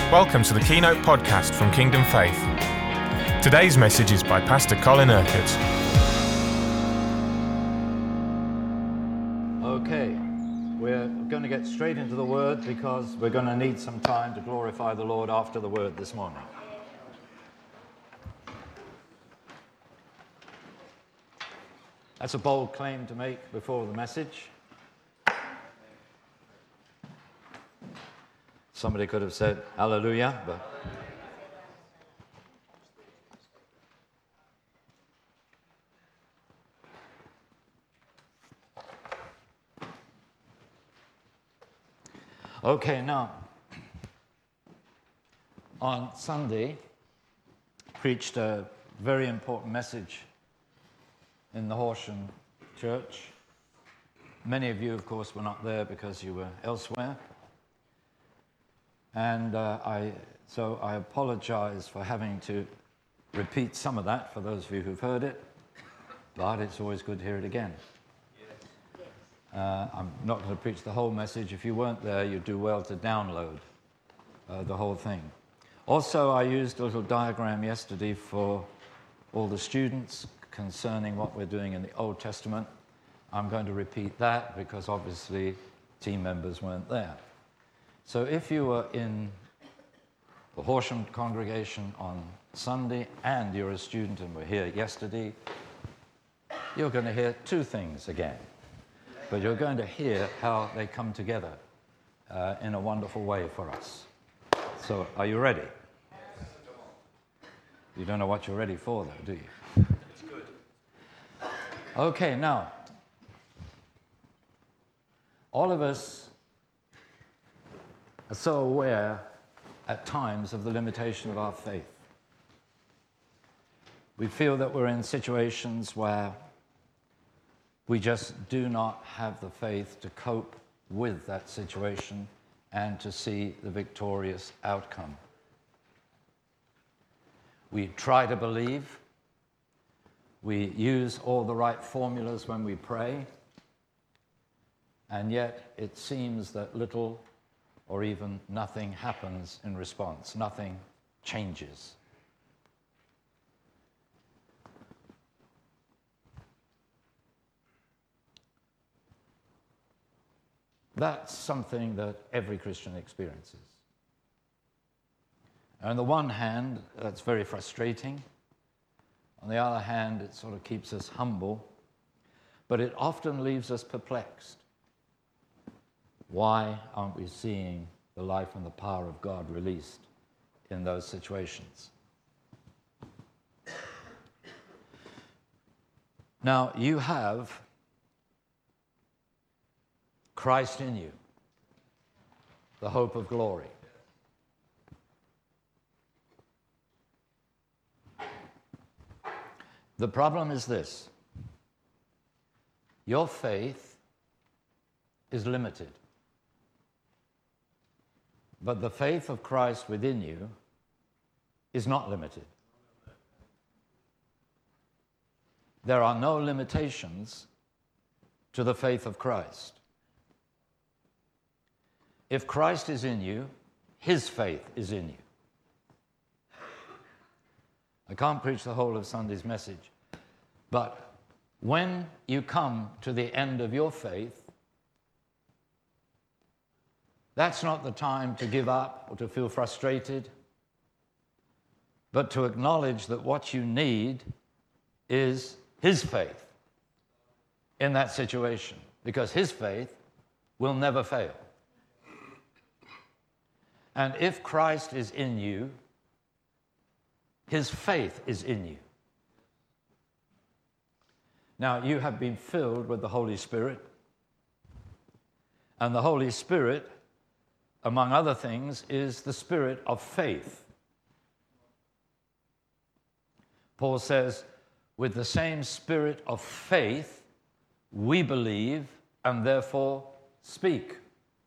Welcome to the Keynote podcast from Kingdom Faith. Today's message is by Pastor Colin Urquhart. Okay, we're going to get straight into the Word because we're going to need some time to glorify the Lord after the Word this morning. That's a bold claim to make before the message. Somebody could have said hallelujah, but okay, now on Sunday preached a very important message in the Horsham Church. Many of you, of course, were not there because you were elsewhere. And so I apologize for having to repeat some of that for those of you who've heard it, but it's always good to hear it again. I'm not going to preach the whole message. If you weren't there, you'd do well to download the whole thing. Also, I used a little diagram yesterday for all the students concerning what we're doing in the Old Testament. I'm going to repeat that because obviously team members weren't there. So if you were in the Horsham congregation on Sunday and you're a student and were here yesterday, you're going to hear two things again. But you're going to hear how they come together in a wonderful way for us. So are you ready? You don't know what you're ready for, though, do you? That's good. Okay, now, all of us are so aware at times of the limitation of our faith. We feel that we're in situations where we just do not have the faith to cope with that situation and to see the victorious outcome. We try to believe. We use all the right formulas when we pray. And yet it seems that little or even nothing happens in response. Nothing changes. That's something that every Christian experiences. On the one hand, that's very frustrating. On the other hand, it sort of keeps us humble, but it often leaves us perplexed. Why aren't we seeing the life and the power of God released in those situations? Now, you have Christ in you, the hope of glory. The problem is this: your faith is limited. But the faith of Christ within you is not limited. There are no limitations to the faith of Christ. If Christ is in you, his faith is in you. I can't preach the whole of Sunday's message, but when you come to the end of your faith, that's not the time to give up or to feel frustrated, but to acknowledge that what you need is his faith in that situation, because his faith will never fail. And if Christ is in you, his faith is in you. Now, you have been filled with the Holy Spirit, and the Holy Spirit, among other things, is the spirit of faith. Paul says, with the same spirit of faith, we believe and therefore speak.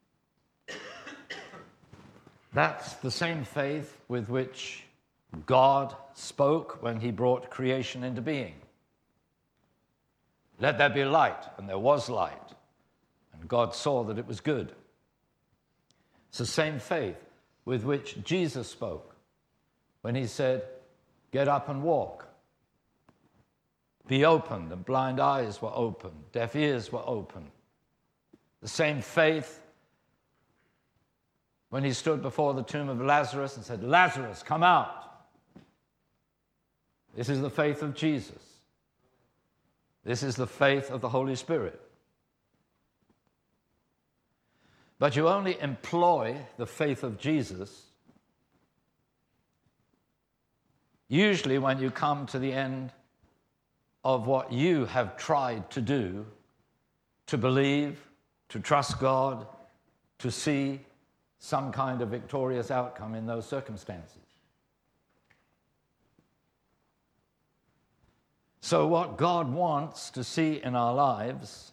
That's the same faith with which God spoke when he brought creation into being. Let there be light, and there was light. And God saw that it was good. It's the same faith. with which Jesus spoke when he said, "Get up and walk." Be opened, and blind eyes were opened, deaf ears were opened. The same faith when he stood before the tomb of Lazarus and said, "Lazarus, come out." This is the faith of Jesus. This is the faith of the Holy Spirit. But you only employ the faith of Jesus usually when you come to the end of what you have tried to do, to believe, to trust God, to see some kind of victorious outcome in those circumstances. So what God wants to see in our lives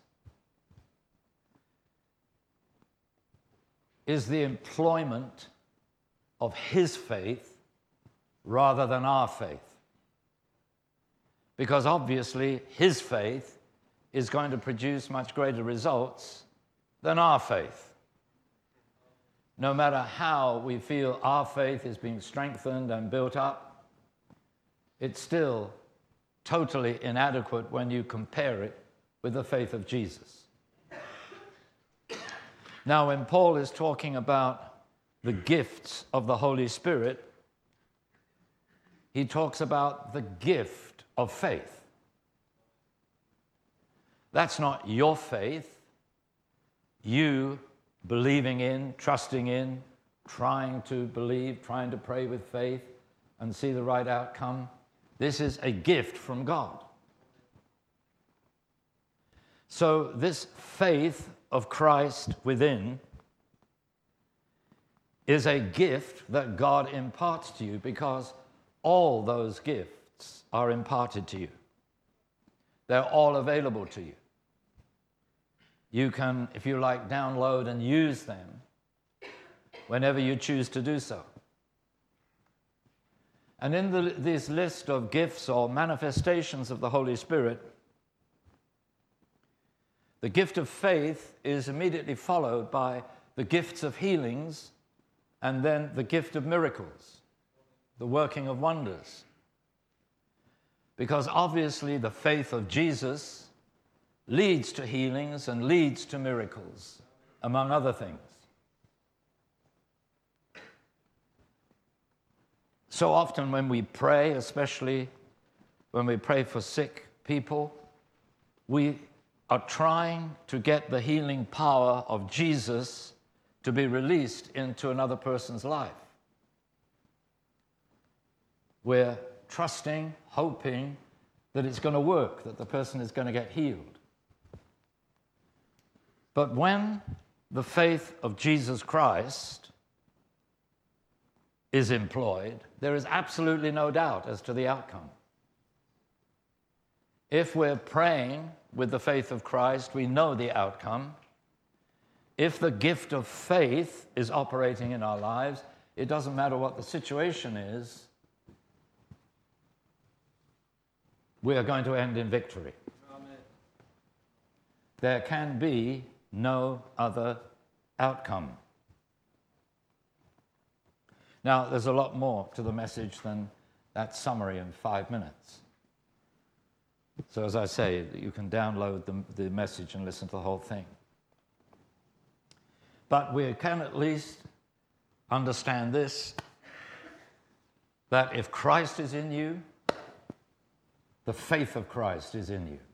is the employment of His faith rather than our faith. Because obviously His faith is going to produce much greater results than our faith. No matter how we feel our faith is being strengthened and built up, it's still totally inadequate when you compare it with the faith of Jesus. Now, when Paul is talking about the gifts of the Holy Spirit, he talks about the gift of faith. That's not your faith, you believing in, trusting in, trying to believe, trying to pray with faith and see the right outcome. This is a gift from God. So this faith of Christ within is a gift that God imparts to you, because all those gifts are imparted to you. They're all available to you. You can, if you like, download and use them whenever you choose to do so. And in this list of gifts or manifestations of the Holy Spirit, the gift of faith is immediately followed by the gifts of healings and then the gift of miracles, the working of wonders. Because obviously the faith of Jesus leads to healings and leads to miracles, among other things. So often when we pray, especially when we pray for sick people, we are trying to get the healing power of Jesus to be released into another person's life. We're trusting, hoping that it's going to work, that the person is going to get healed. But when the faith of Jesus Christ is employed, there is absolutely no doubt as to the outcome. If we're praying with the faith of Christ, we know the outcome. If the gift of faith is operating in our lives, it doesn't matter what the situation is, we are going to end in victory. Amen. There can be no other outcome. Now, there's a lot more to the message than that summary in 5 minutes. So as I say, you can download the message and listen to the whole thing. But we can at least understand this, that if Christ is in you, the faith of Christ is in you.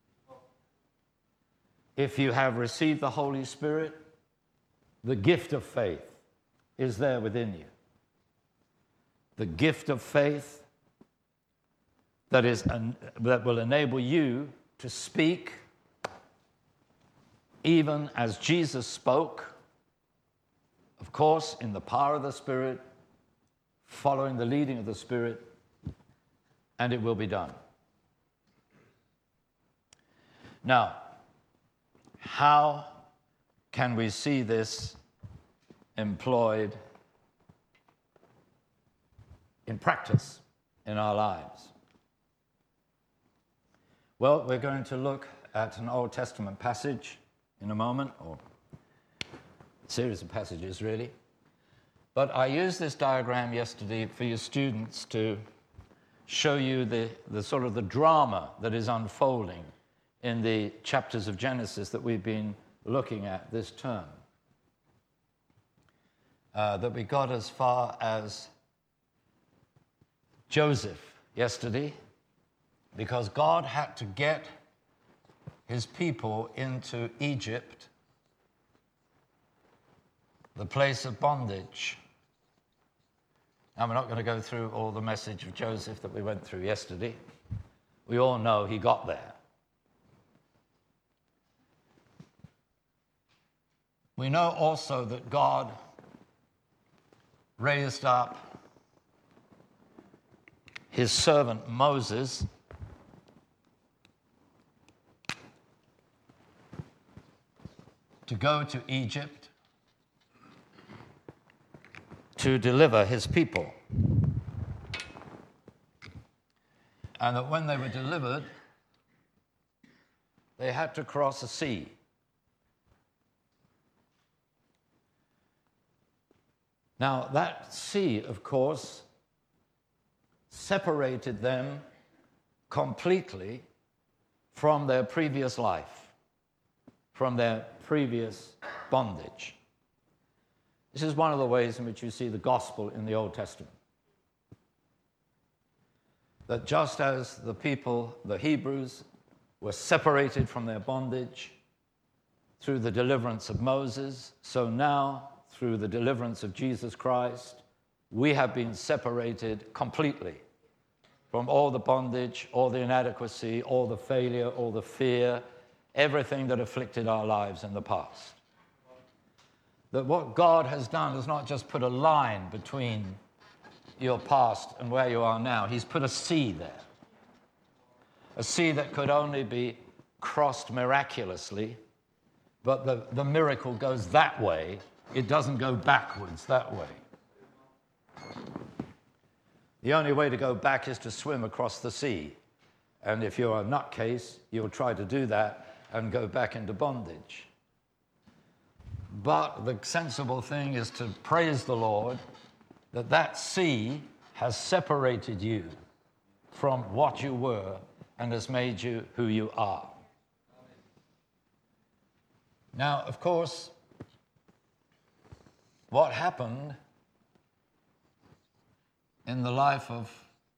If you have received the Holy Spirit, the gift of faith is there within you. The gift of faith that will enable you to speak even as Jesus spoke, of course, in the power of the Spirit, following the leading of the Spirit, and it will be done. Now, how can we see this employed in practice in our lives? Well, we're going to look at an Old Testament passage in a moment, or a series of passages really. But I used this diagram yesterday for your students to show you the sort of the drama that is unfolding in the chapters of Genesis that we've been looking at this term. That we got as far as Joseph yesterday, because God had to get his people into Egypt, the place of bondage. Now, we're not going to go through all the message of Joseph that we went through yesterday. We all know he got there. We know also that God raised up his servant Moses to go to Egypt to deliver his people. And that when they were delivered, they had to cross a sea. Now, that sea, of course, separated them completely from their previous life, from their previous bondage. This is one of the ways in which you see the gospel in the Old Testament. That just as the people, the Hebrews, were separated from their bondage through the deliverance of Moses, so now, through the deliverance of Jesus Christ, we have been separated completely from all the bondage, all the inadequacy, all the failure, all the fear, everything that afflicted our lives in the past. That what God has done is not just put a line between your past and where you are now. He's put a sea there. A sea that could only be crossed miraculously, but the miracle goes that way. It doesn't go backwards that way. The only way to go back is to swim across the sea. And if you're a nutcase, you'll try to do that and go back into bondage. But the sensible thing is to praise the Lord that that sea has separated you from what you were and has made you who you are. Now, of course, what happened in the life of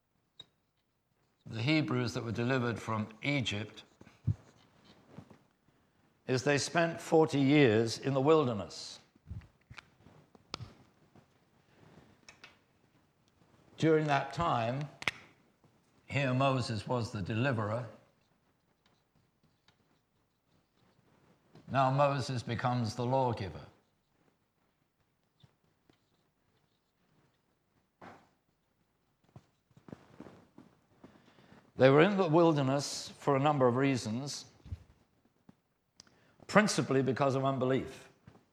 the Hebrews that were delivered from Egypt is they spent 40 years in the wilderness. During that time, here Moses was the deliverer. Now Moses becomes the lawgiver. They were in the wilderness for a number of reasons, principally because of unbelief.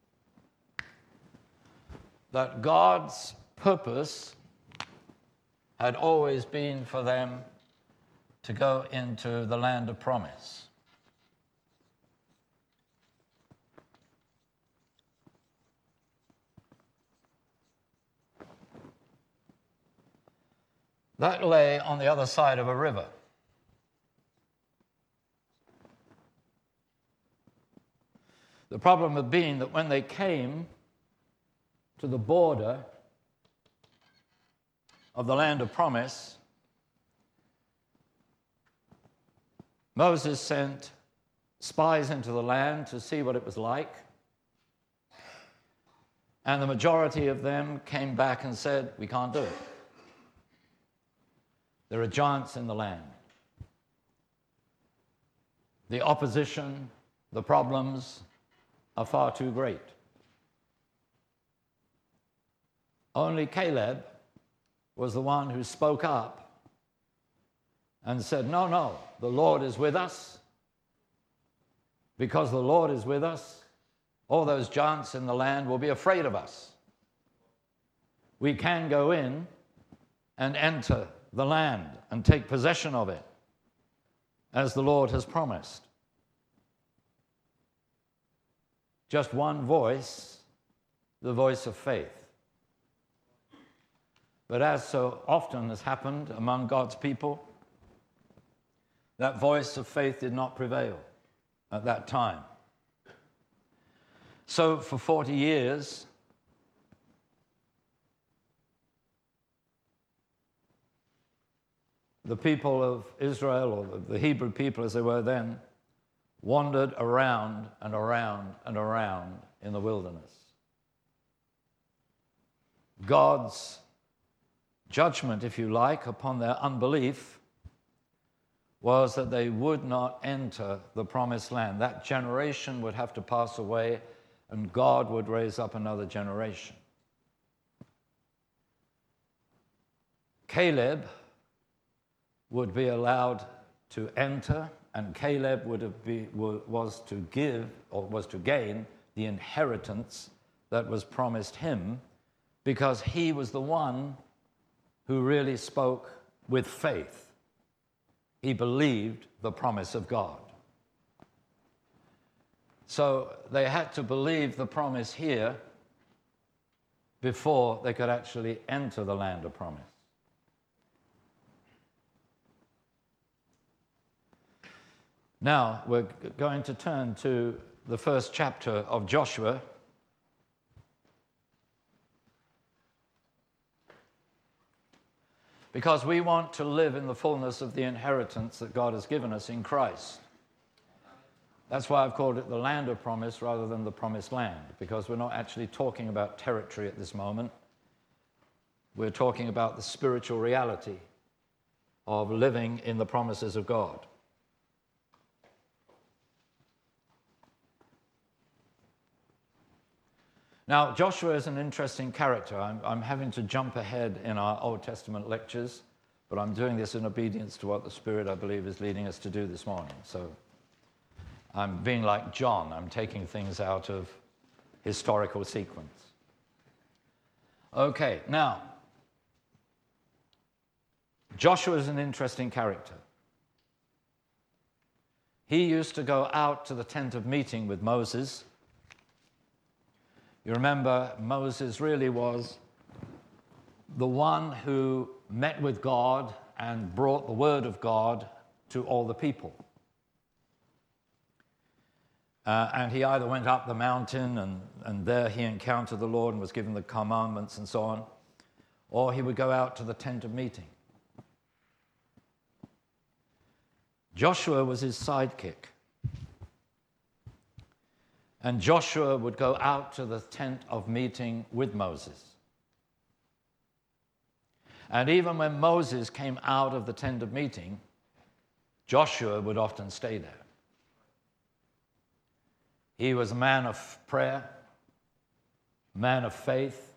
That God's purpose had always been for them to go into the land of promise. That lay on the other side of a river. The problem had been that when they came to the border of the land of promise, Moses sent spies into the land to see what it was like, and the majority of them came back and said, "We can't do it. There are giants in the land. The opposition, the problems are far too great." Only Caleb was the one who spoke up and said, no, the Lord is with us. Because the Lord is with us, all those giants in the land will be afraid of us. We can go in and enter the land and take possession of it, as the Lord has promised. Just one voice, the voice of faith. But as so often has happened among God's people, that voice of faith did not prevail at that time. So for 40 years, the people of Israel, or the Hebrew people as they were then, wandered around and around and around in the wilderness. God's judgment, if you like, upon their unbelief was that they would not enter the promised land. That generation would have to pass away, and God would raise up another generation. Caleb would be allowed to enter, and Caleb was to gain the inheritance that was promised him, because he was the one who really spoke with faith. He believed the promise of God. So they had to believe the promise here before they could actually enter the land of promise. Now we're going to turn to the first chapter of Joshua. Because we want to live in the fullness of the inheritance that God has given us in Christ. That's why I've called it the land of promise rather than the promised land, because we're not actually talking about territory at this moment. We're talking about the spiritual reality of living in the promises of God. Now, Joshua is an interesting character. I'm having to jump ahead in our Old Testament lectures, but I'm doing this in obedience to what the Spirit, I believe, is leading us to do this morning. So I'm being like John. I'm taking things out of historical sequence. Okay, now, Joshua is an interesting character. He used to go out to the tent of meeting with Moses. You remember, Moses really was the one who met with God and brought the word of God to all the people. And he either went up the mountain and there he encountered the Lord and was given the commandments and so on, or he would go out to the tent of meeting. Joshua was his sidekick. And Joshua would go out to the tent of meeting with Moses. And even when Moses came out of the tent of meeting, Joshua would often stay there. He was a man of prayer, a man of faith.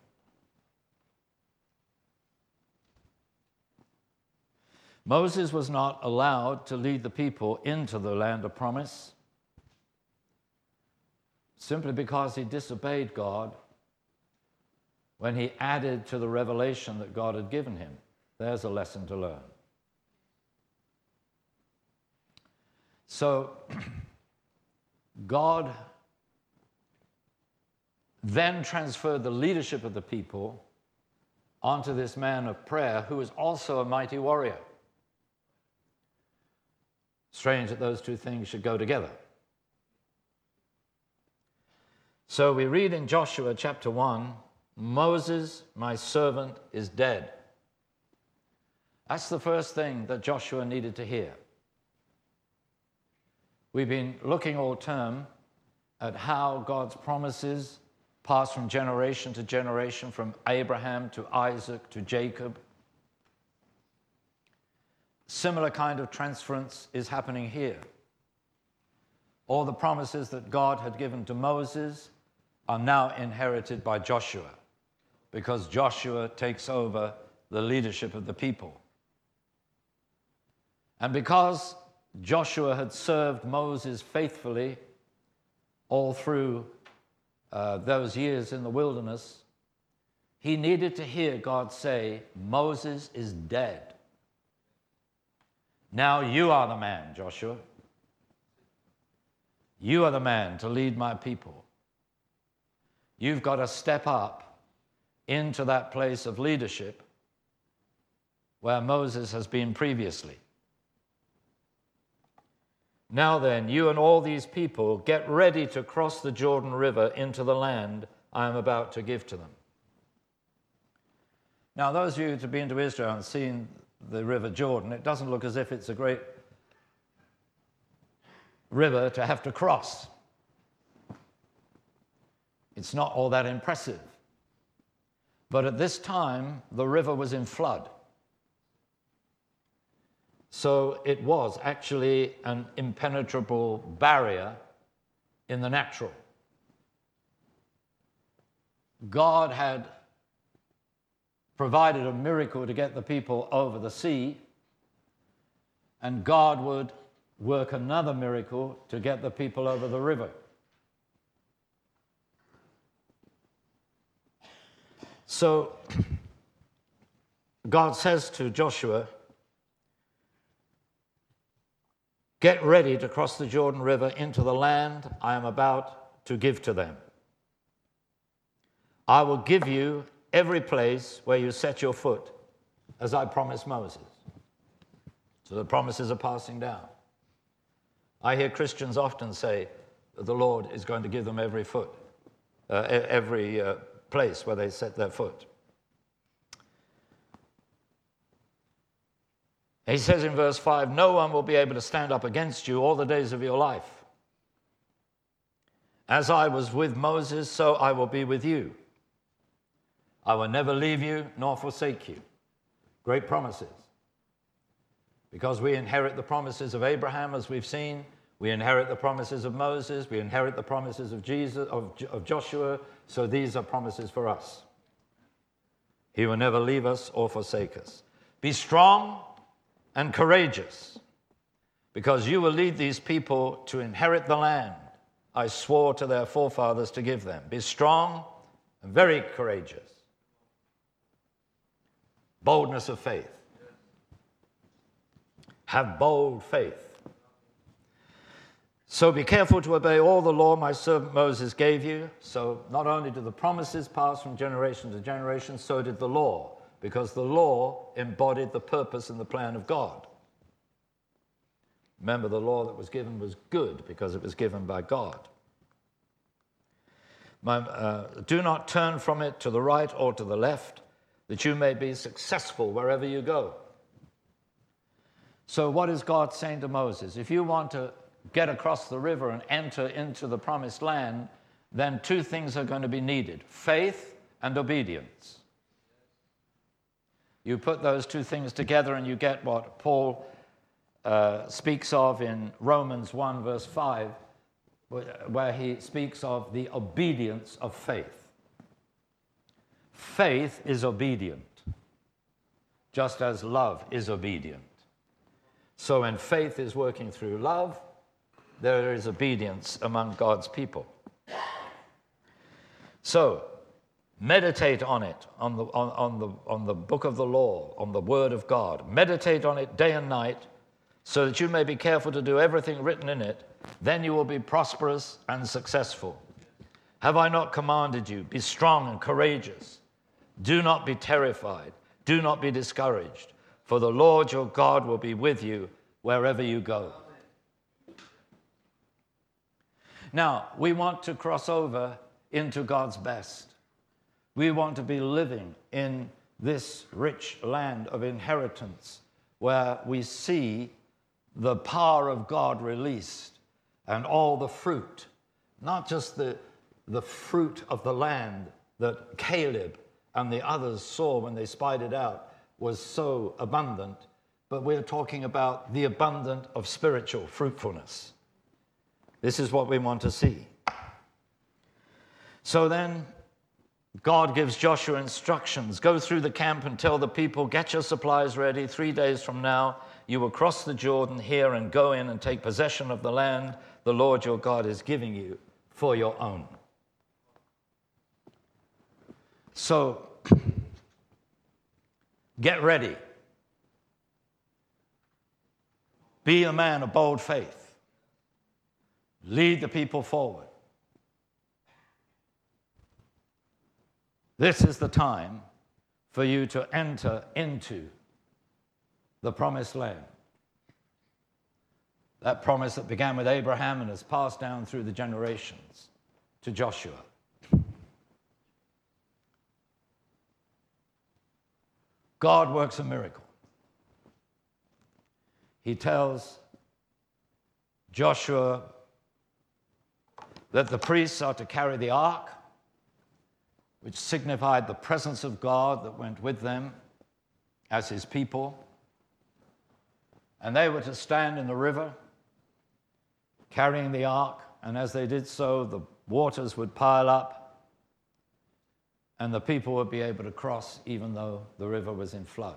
Moses was not allowed to lead the people into the land of promise, simply because he disobeyed God when he added to the revelation that God had given him. There's a lesson to learn. So, God then transferred the leadership of the people onto this man of prayer who was also a mighty warrior. Strange that those two things should go together. So we read in Joshua chapter 1, Moses, my servant, is dead. That's the first thing that Joshua needed to hear. We've been looking all term at how God's promises pass from generation to generation, from Abraham to Isaac to Jacob. Similar kind of transference is happening here. All the promises that God had given to Moses are now inherited by Joshua, because Joshua takes over the leadership of the people. And because Joshua had served Moses faithfully all through those years in the wilderness, he needed to hear God say, Moses is dead. Now you are the man, Joshua. You are the man to lead my people. You've got to step up into that place of leadership where Moses has been previously. Now then, you and all these people, get ready to cross the Jordan River into the land I am about to give to them. Now, those of you who have been to Israel and seen the River Jordan, it doesn't look as if it's a great river to have to cross. It's not all that impressive. But at this time, the river was in flood. So it was actually an impenetrable barrier in the natural. God had provided a miracle to get the people over the sea, and God would work another miracle to get the people over the river. So God says to Joshua, get ready to cross the Jordan River into the land I am about to give to them. I will give you every place where you set your foot, as I promised Moses. So the promises are passing down. I hear Christians often say that the Lord is going to give them every place where they set their foot. He says in verse 5, no one will be able to stand up against you all the days of your life. As I was with Moses, so I will be with you. I will never leave you nor forsake you. Great promises. Because we inherit the promises of Abraham, as we've seen. We inherit the promises of Moses. We inherit the promises of Jesus, of Joshua. So these are promises for us. He will never leave us or forsake us. Be strong and courageous, because you will lead these people to inherit the land I swore to their forefathers to give them. Be strong and very courageous. Boldness of faith. Have bold faith. So be careful to obey all the law my servant Moses gave you. So not only do the promises pass from generation to generation, so did the law, because the law embodied the purpose and the plan of God. Remember, the law that was given was good because it was given by God. Do not turn from it to the right or to the left, that you may be successful wherever you go. So what is God saying to Moses? If you want to get across the river and enter into the promised land, then two things are going to be needed: faith and obedience. You put those two things together and you get what Paul speaks of in Romans 1 verse 5, where he speaks of the obedience of faith. Faith is obedient, just as love is obedient. So when faith is working through love, there is obedience among God's people. So meditate on it, on the book of the law, on the word of God. Meditate on it day and night, so that you may be careful to do everything written in it. Then you will be prosperous and successful. Have I not commanded you? Be strong and courageous. Do not be terrified. Do not be discouraged. For the Lord your God will be with you wherever you go. Now, we want to cross over into God's best. We want to be living in this rich land of inheritance where we see the power of God released and all the fruit, not just the fruit of the land that Caleb and the others saw when they spied it out was so abundant, but we're talking about the abundance of spiritual fruitfulness. This is what we want to see. So then, God gives Joshua instructions. Go through the camp and tell the people, get your supplies ready. 3 days from now, you will cross the Jordan here and go in and take possession of the land the Lord your God is giving you for your own. So, get ready. Be a man of bold faith. Lead the people forward. This is the time for you to enter into the promised land. That promise that began with Abraham and has passed down through the generations to Joshua. God works a miracle. He tells Joshua that the priests are to carry the ark, which signified the presence of God that went with them as his people. And they were to stand in the river carrying the ark, and as they did so, the waters would pile up and the people would be able to cross even though the river was in flood.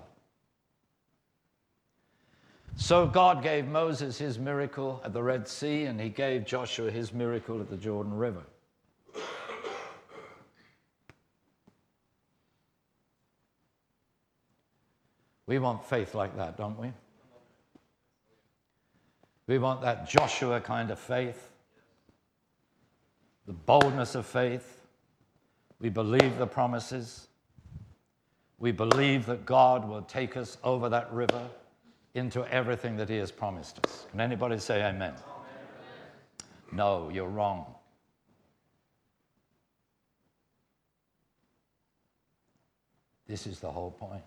So God gave Moses his miracle at the Red Sea, and he gave Joshua his miracle at the Jordan River. We want faith like that, don't we? We want that Joshua kind of faith, the boldness of faith. We believe the promises. We believe that God will take us over that river into everything that he has promised us. Can anybody say amen? Amen. No, you're wrong. This is the whole point.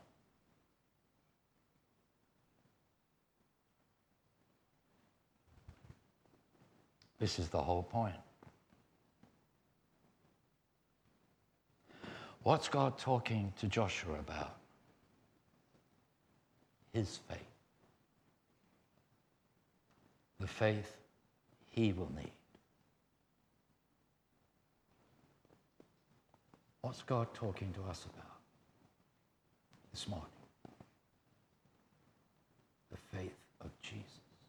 This is the whole point. What's God talking to Joshua about? His faith. The faith he will need. What's God talking to us about this morning? The faith of Jesus.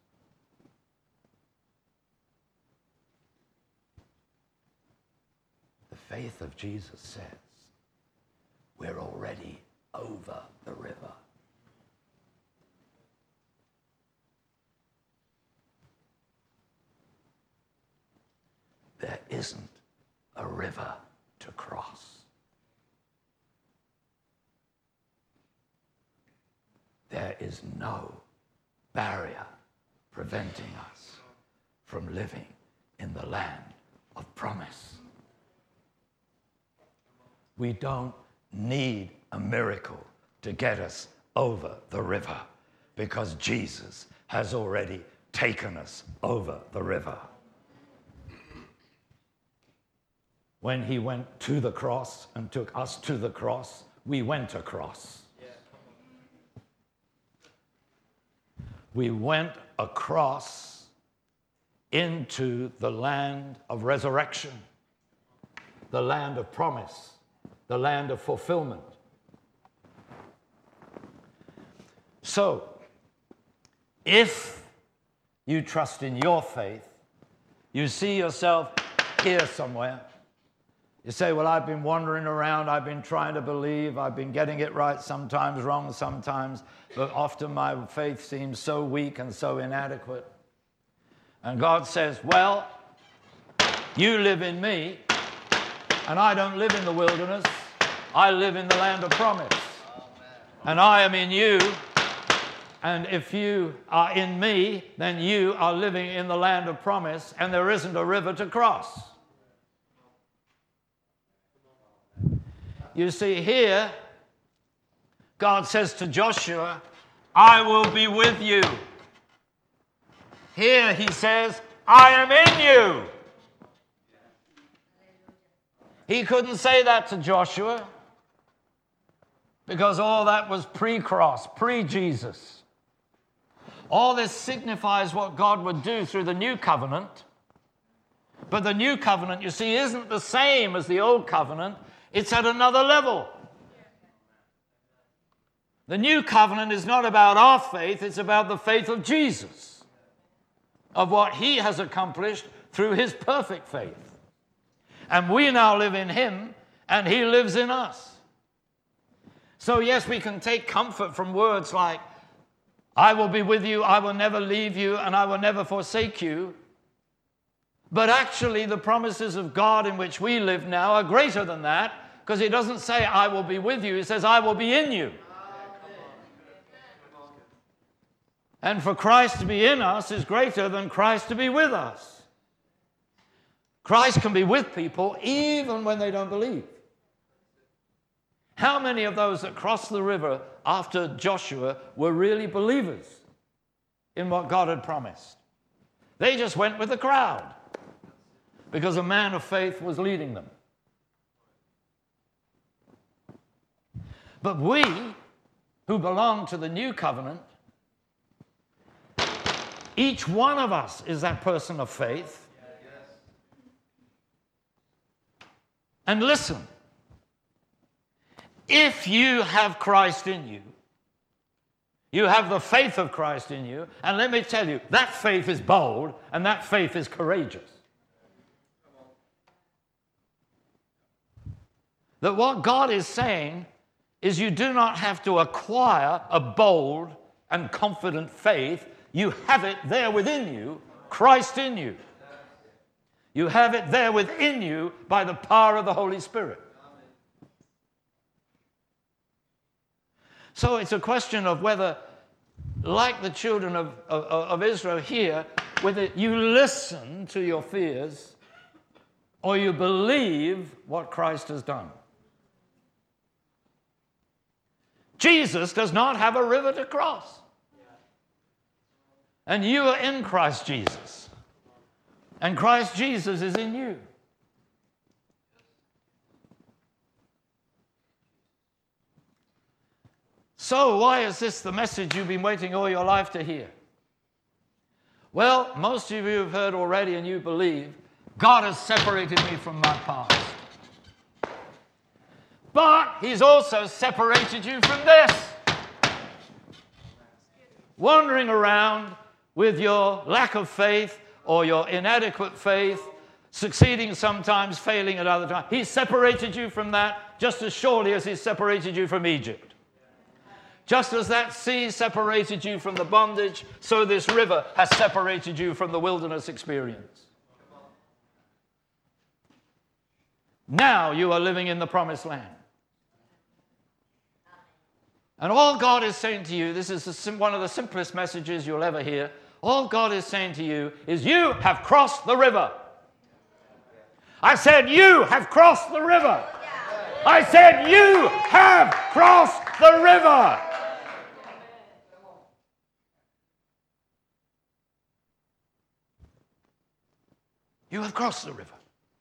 The faith of Jesus says, we're already over the river. There isn't a river to cross. There is no barrier preventing us from living in the land of promise. We don't need a miracle to get us over the river because Jesus has already taken us over the river. When he went to the cross and took us to the cross, we went across. We went across into the land of resurrection, the land of promise, the land of fulfillment. So, if you trust in your faith, you see yourself here somewhere. You say, well, I've been wandering around, I've been trying to believe, I've been getting it right sometimes, wrong sometimes, but often my faith seems so weak and so inadequate. And God says, well, you live in me, and I don't live in the wilderness. I live in the land of promise. And I am in you. And if you are in me, then you are living in the land of promise, and there isn't a river to cross. You see, here, God says to Joshua, I will be with you. Here he says, I am in you. He couldn't say that to Joshua because all that was pre-cross, pre-Jesus. All this signifies what God would do through the new covenant. But the new covenant, you see, isn't the same as the old covenant. It's at another level. The new covenant is not about our faith, it's about the faith of Jesus, of what he has accomplished through his perfect faith. And we now live in him, and he lives in us. So yes, we can take comfort from words like, I will be with you, I will never leave you, and I will never forsake you. But actually, the promises of God in which we live now are greater than that, because he doesn't say, I will be with you. He says, I will be in you. And for Christ to be in us is greater than Christ to be with us. Christ can be with people even when they don't believe. How many of those that crossed the river after Joshua were really believers in what God had promised? They just went with the crowd because a man of faith was leading them. But we, who belong to the new covenant, each one of us is that person of faith. And listen, if you have Christ in you, you have the faith of Christ in you, and let me tell you, that faith is bold and that faith is courageous. That what God is saying is you do not have to acquire a bold and confident faith. You have it there within you, Christ in you. You have it there within you by the power of the Holy Spirit. So it's a question of whether, like the children of Israel here, whether you listen to your fears or you believe what Christ has done. Jesus does not have a river to cross. And you are in Christ Jesus. And Christ Jesus is in you. So why is this the message you've been waiting all your life to hear? Well, most of you have heard already and you believe, God has separated me from my past. But He's also separated you from this. Wandering around with your lack of faith or your inadequate faith, succeeding sometimes, failing at other times. He's separated you from that just as surely as He's separated you from Egypt. Just as that sea separated you from the bondage, so this river has separated you from the wilderness experience. Now you are living in the promised land. And all God is saying to you, this is one of the simplest messages you'll ever hear. All God is saying to you is, you have crossed the river. I said, you have crossed the river. I said, you have crossed the river. You have crossed the river.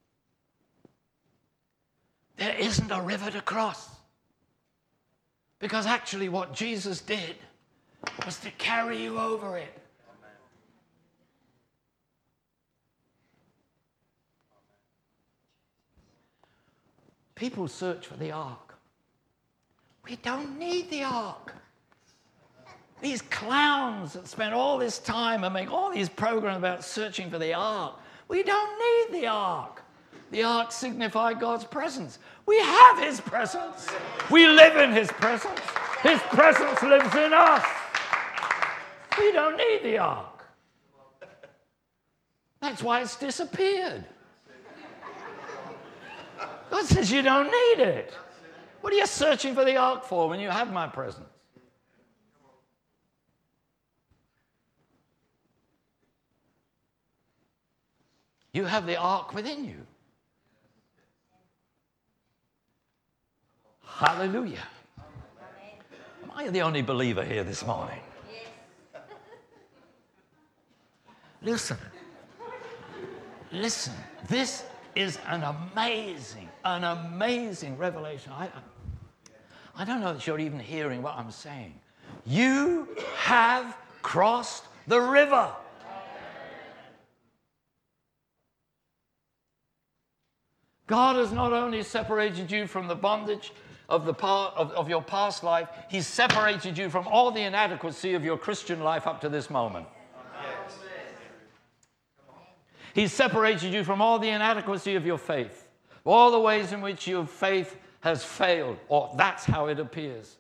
There isn't a river to cross. Because actually what Jesus did was to carry you over it. People search for the ark. We don't need the ark. These clowns that spend all this time and make all these programs about searching for the ark. We don't need the ark. The ark signified God's presence. We have His presence. We live in His presence. His presence lives in us. We don't need the ark. That's why it's disappeared. God says you don't need it. What are you searching for the ark for when you have my presence? You have the ark within you. Hallelujah. Am I the only believer here this morning? Listen. This is an amazing revelation. I don't know that you're even hearing what I'm saying. You have crossed the river. God has not only separated you from the bondage of your past life, He's separated you from all the inadequacy of your Christian life up to this moment. He's separated you from all the inadequacy of your faith, all the ways in which your faith has failed, or that's how it appears.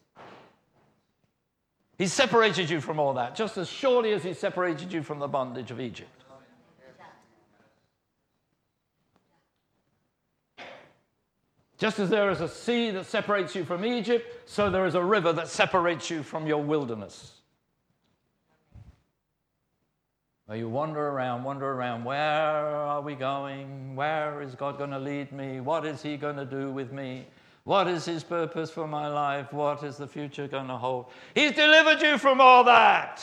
He's separated you from all that, just as surely as He separated you from the bondage of Egypt. Just as there is a sea that separates you from Egypt, so there is a river that separates you from your wilderness. where you wander around, where are we going? Where is God going to lead me? What is he going to do with me? What is his purpose for my life? What is the future going to hold? He's delivered you from all that.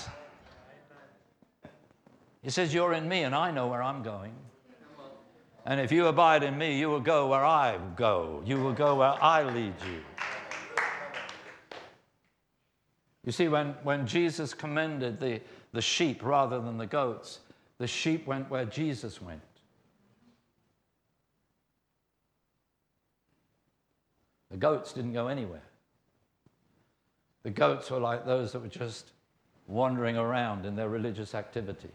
He says, you're in me and I know where I'm going. And if you abide in me, you will go where I go. You will go where I lead you. You see, when Jesus commended the sheep rather than the goats, the sheep went where Jesus went. The goats didn't go anywhere. The goats were like those that were just wandering around in their religious activity.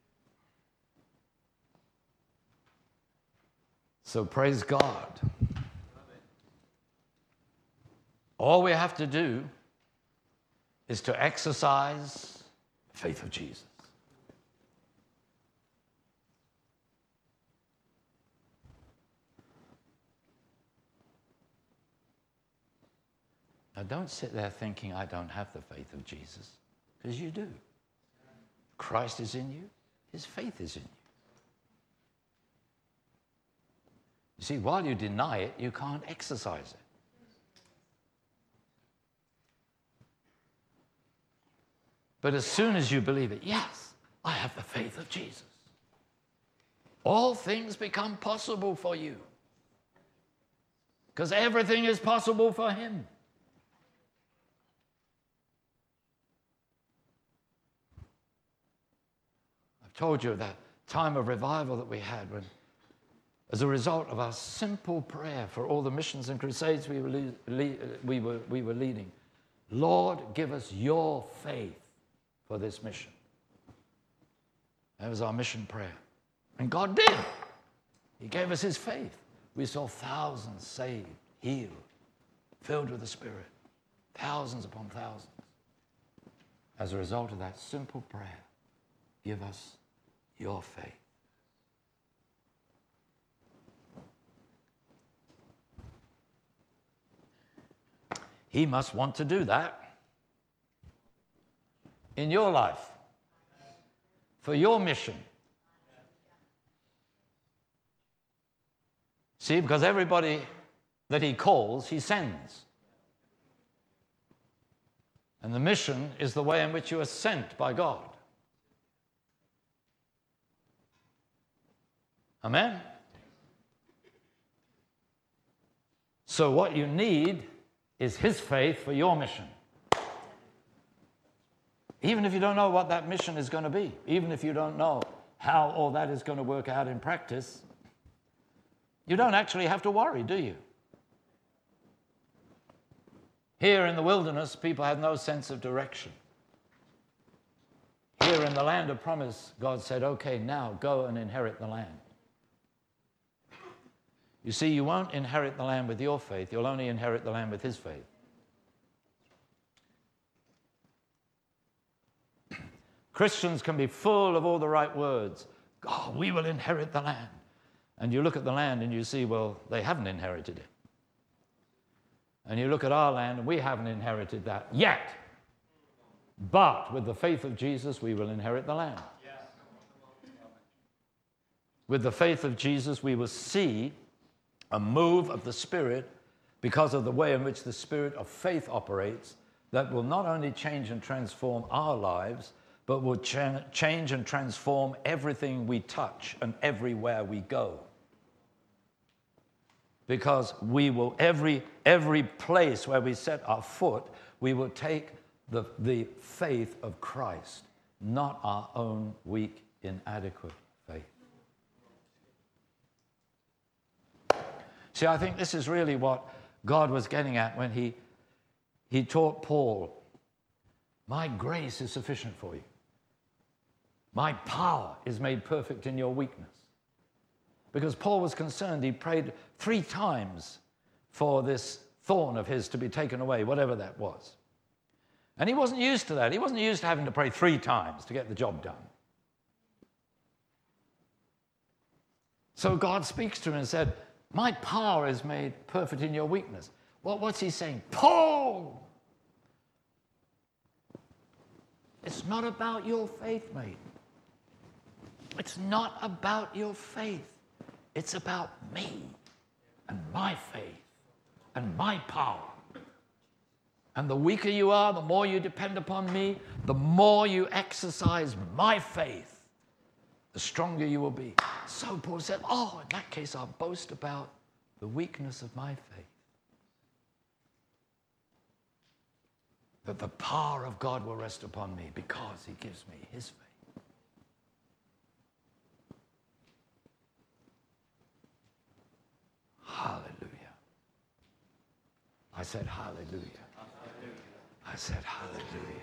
So praise God. All we have to do is to exercise the faith of Jesus. Now don't sit there thinking I don't have the faith of Jesus, because you do. Christ is in you, his faith is in you. You see, while you deny it, you can't exercise it. But as soon as you believe it, yes, I have the faith of Jesus, all things become possible for you. Because everything is possible for him. I've told you of that time of revival that we had when, as a result of our simple prayer for all the missions and crusades we were leading, Lord, give us your faith for this mission. That was our mission prayer. And God did. He gave us his faith. We saw thousands saved, healed, filled with the Spirit. Thousands upon thousands. As a result of that simple prayer, give us your faith. He must want to do that in your life, for your mission. See, because everybody that he calls, he sends. And the mission is the way in which you are sent by God. Amen? So what you need is his faith for your mission. Even if you don't know what that mission is going to be, even if you don't know how all that is going to work out in practice, you don't actually have to worry, do you? Here in the wilderness, people had no sense of direction. Here in the land of promise, God said, okay, now go and inherit the land. You see, you won't inherit the land with your faith. You'll only inherit the land with his faith. Christians can be full of all the right words. God, we will inherit the land. And you look at the land and you see, well, they haven't inherited it. And you look at our land and we haven't inherited that yet. But with the faith of Jesus, we will inherit the land. With the faith of Jesus, we will see a move of the Spirit because of the way in which the Spirit of faith operates that will not only change and transform our lives, but will change and transform everything we touch and everywhere we go. Because we will, every place where we set our foot, we will take the faith of Christ, not our own weak, inadequate faith. See, I think this is really what God was getting at when he taught Paul, my grace is sufficient for you. My power is made perfect in your weakness. Because Paul was concerned, he prayed 3 times for this thorn of his to be taken away, whatever that was. And he wasn't used to that. He wasn't used to having to pray 3 times to get the job done. So God speaks to him and said, my power is made perfect in your weakness. Well, what's he saying? Paul! It's not about your faith, mate. It's not about your faith. It's about me and my faith and my power. And the weaker you are, the more you depend upon me, the more you exercise my faith, the stronger you will be. So Paul said, in that case, I'll boast about the weakness of my faith. That the power of God will rest upon me because he gives me his faith. Hallelujah. I said hallelujah. I said hallelujah.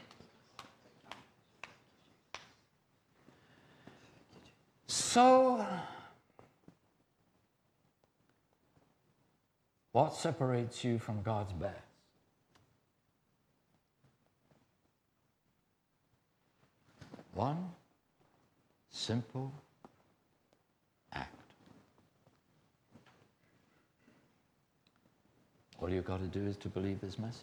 So, what separates you from God's best? One simple act. All you've got to do is to believe his message.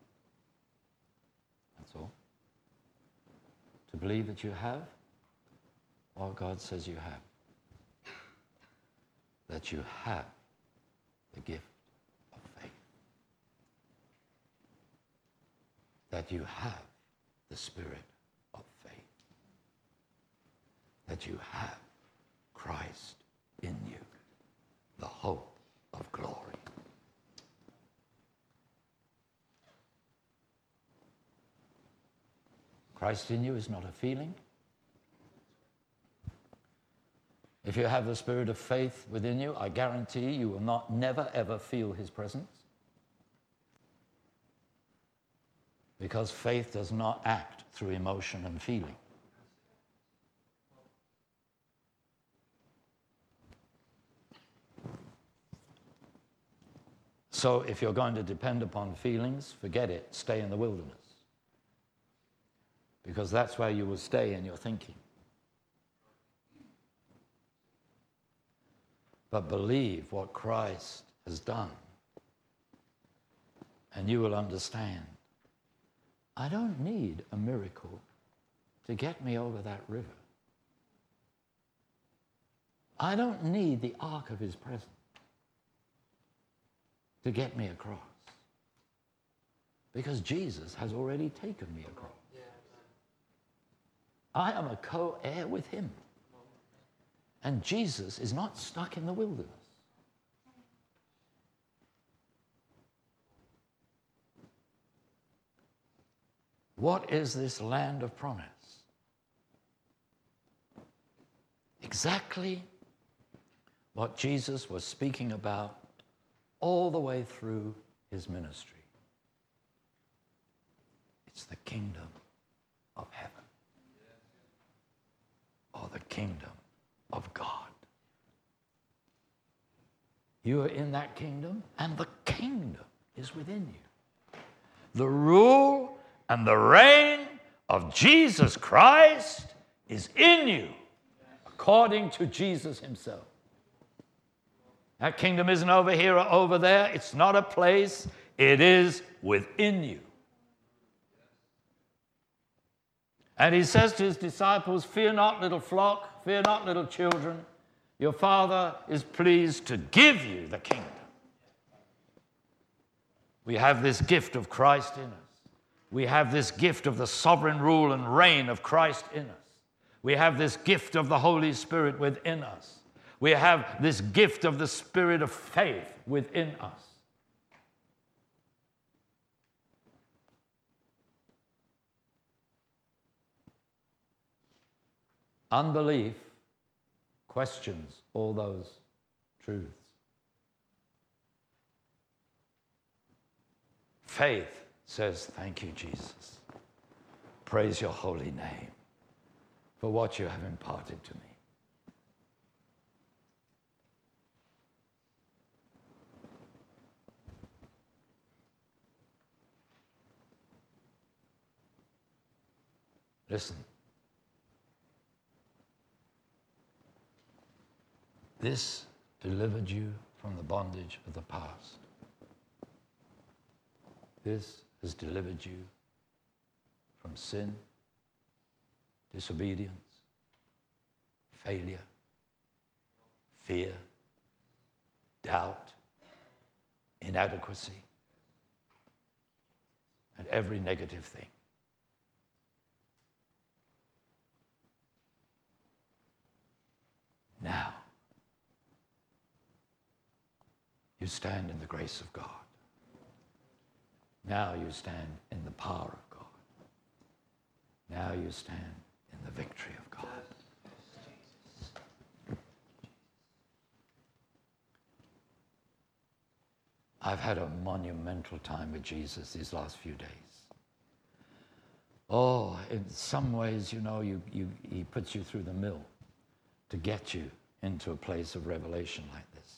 That's all. To believe that you have what God says you have. That you have the gift of faith. That you have the Spirit of faith. That you have Christ in you, the hope of glory. Christ in you is not a feeling. If you have the spirit of faith within you, I guarantee you will never ever feel his presence. Because faith does not act through emotion and feeling. So if you're going to depend upon feelings, forget it. Stay in the wilderness. Because that's where you will stay in your thinking. But believe what Christ has done. And you will understand. I don't need a miracle to get me over that river. I don't need the ark of his presence to get me across. Because Jesus has already taken me across. I am a co-heir with him. And Jesus is not stuck in the wilderness. What is this land of promise? Exactly what Jesus was speaking about all the way through his ministry. It's the kingdom of heaven. Or the kingdom of God. You are in that kingdom, and the kingdom is within you. The rule and the reign of Jesus Christ is in you, according to Jesus himself. That kingdom isn't over here or over there. It's not a place. It is within you. And he says to his disciples, fear not, little flock, fear not, little children. Your Father is pleased to give you the kingdom. We have this gift of Christ in us. We have this gift of the sovereign rule and reign of Christ in us. We have this gift of the Holy Spirit within us. We have this gift of the spirit of faith within us. Unbelief questions all those truths. Faith says, thank you, Jesus. Praise your holy name for what you have imparted to me. Listen. This delivered you from the bondage of the past. This has delivered you from sin, disobedience, failure, fear, doubt, inadequacy, and every negative thing. Now, you stand in the grace of God. Now you stand in the power of God. Now you stand in the victory of God. I've had a monumental time with Jesus these last few days. Oh, in some ways, you know, he puts you through the mill to get you into a place of revelation like this.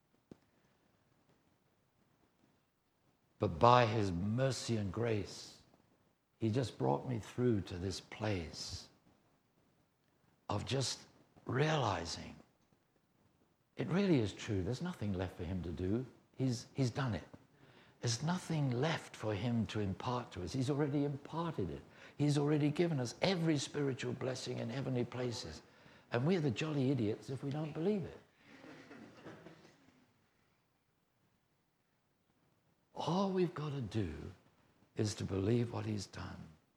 But by his mercy and grace, he just brought me through to this place of just realizing it really is true. There's nothing left for him to do. He's done it. There's nothing left for him to impart to us. He's already imparted it. He's already given us every spiritual blessing in heavenly places. And we're the jolly idiots if we don't believe it. All we've got to do is to believe what he's done.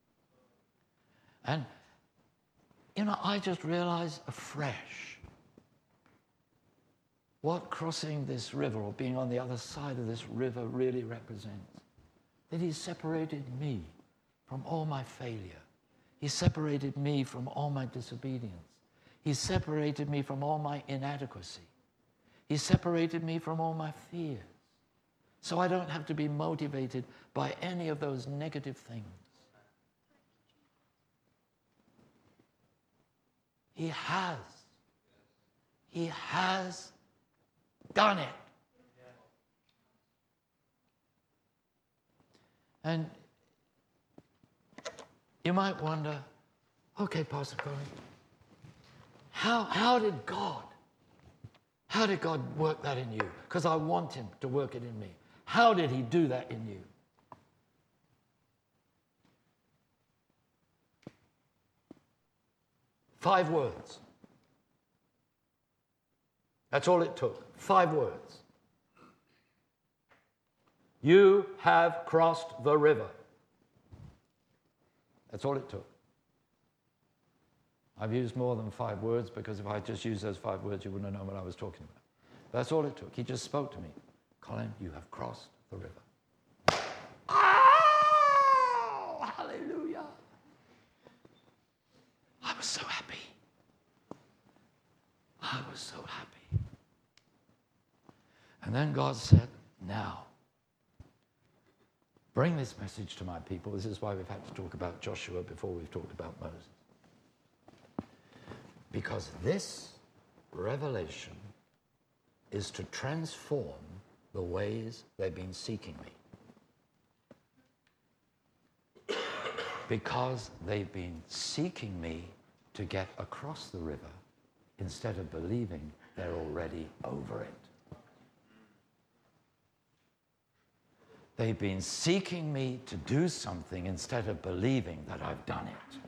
And, you know, I just realized afresh what crossing this river or being on the other side of this river really represents. That he separated me from all my failure. He separated me from all my disobedience. He separated me from all my inadequacy. He separated me from all my fears. So I don't have to be motivated by any of those negative things. He has done it. And you might wonder, okay, Pastor Colin, how did God work that in you? Because I want him to work it in me. How did he do that in you? Five words. That's all it took. 5 words. You have crossed the river. That's all it took. I've used more than 5 words because if I just used those 5 words, you wouldn't have known what I was talking about. That's all it took. He just spoke to me. Colin, you have crossed the river. Oh, hallelujah. I was so happy. I was so happy. And then God said, now, bring this message to my people. This is why we've had to talk about Joshua before we've talked about Moses. Because this revelation is to transform the ways they've been seeking me. Because they've been seeking me to get across the river instead of believing they're already over it. They've been seeking me to do something instead of believing that I've done it.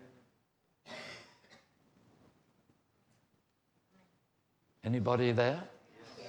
Anybody there? Yes.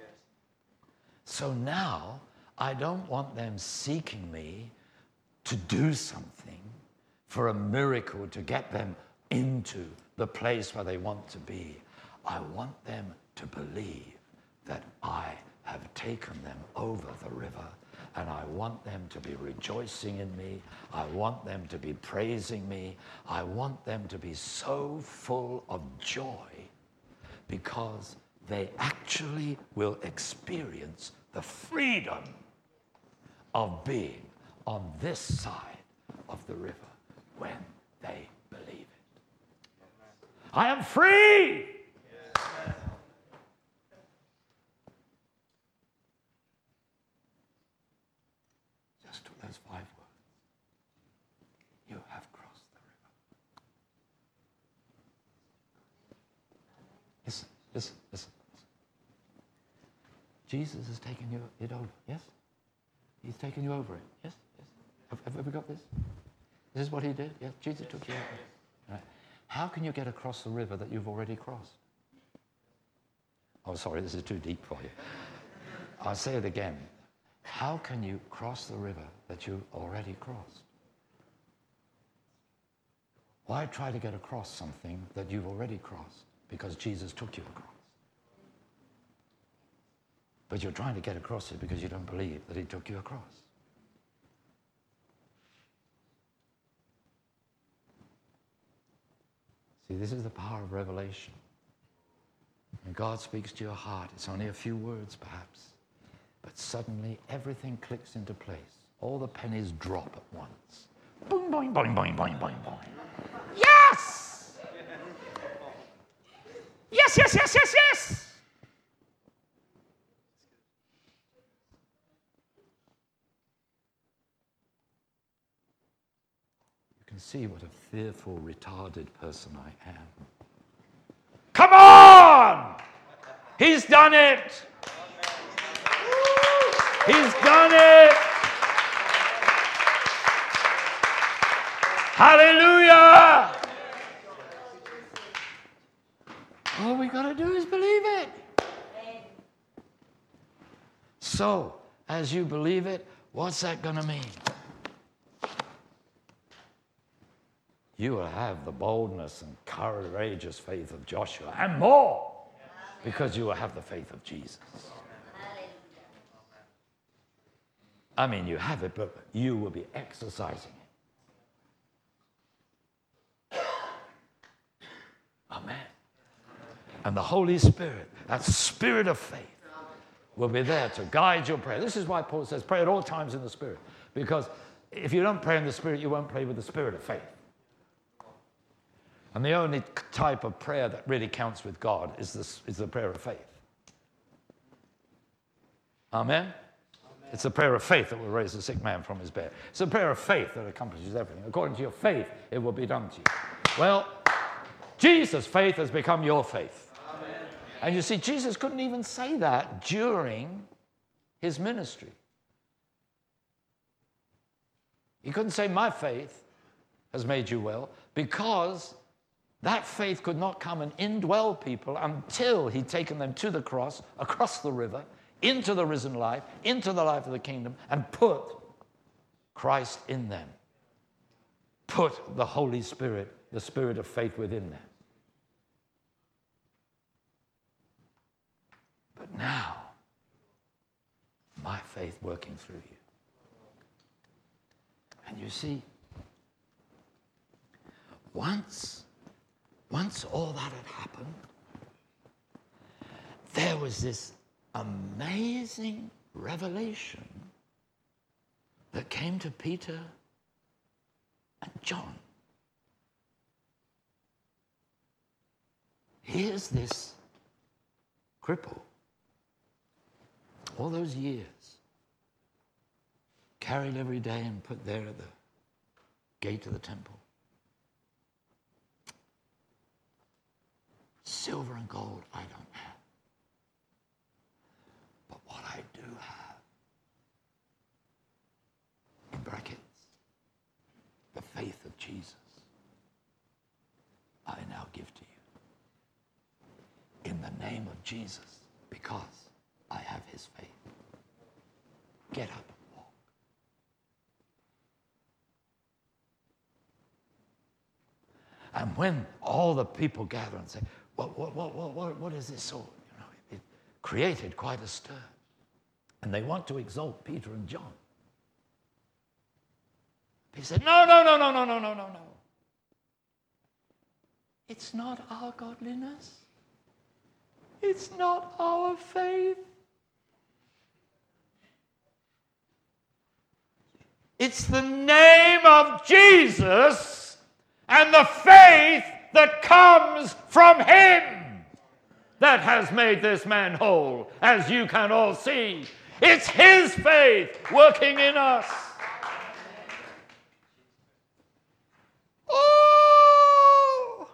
So now, I don't want them seeking me to do something for a miracle to get them into the place where they want to be. I want them to believe that I have taken them over the river, and I want them to be rejoicing in me. I want them to be praising me. I want them to be so full of joy because they actually will experience the freedom of being on this side of the river when they believe it. I am free! Just took those 5 words. You have crossed the river. Listen, listen, listen. Jesus has taken it over, yes? He's taken you over it, yes? Yes. Have we got this? This is what he did, yes? Jesus took you over. Right. How can you get across the river that you've already crossed? Oh, sorry, this is too deep for you. I'll say it again. How can you cross the river that you already crossed? Why try to get across something that you've already crossed? Because Jesus took you across. But you're trying to get across it because you don't believe that he took you across. See, this is the power of revelation. When God speaks to your heart, it's only a few words perhaps, but suddenly everything clicks into place. All the pennies drop at once. Boing, boing, boing, boing, boing, boing, boing. Yes! Yes, yes, yes, yes, yes! You can see what a fearful, retarded person I am. Come on! He's done it! He's done it! Hallelujah! All we got to do is believe it. So, as you believe it, what's that going to mean? You will have the boldness and courageous faith of Joshua and more, because you will have the faith of Jesus. I mean, you have it, but you will be exercising it. Amen. And the Holy Spirit, that spirit of faith, will be there to guide your prayer. This is why Paul says, pray at all times in the Spirit. Because if you don't pray in the Spirit, you won't pray with the spirit of faith. And the only type of prayer that really counts with God is the prayer of faith. Amen? It's the prayer of faith that will raise the sick man from his bed. It's the prayer of faith that accomplishes everything. According to your faith, it will be done to you. Well, Jesus' faith has become your faith. Amen. And you see, Jesus couldn't even say that during his ministry. He couldn't say, my faith has made you well, because that faith could not come and indwell people until he'd taken them to the cross, across the river, into the risen life, into the life of the kingdom, and put Christ in them. Put the Holy Spirit, the Spirit of faith within them. But now, my faith working through you. And you see, once all that had happened, there was this amazing revelation that came to Peter and John. Here's this cripple, all those years, carried every day and put there at the gate of the temple. Silver and gold I don't have. But what I do have, in brackets, the faith of Jesus, I now give to you. In the name of Jesus, because I have his faith. Get up and walk. And when all the people gather and say, what is this all? You know, it created quite a stir. And they want to exalt Peter and John. He said, no. It's not our godliness. It's not our faith. It's the name of Jesus and the faith that comes from him that has made this man whole, as you can all see. It's his faith working in us. Oh!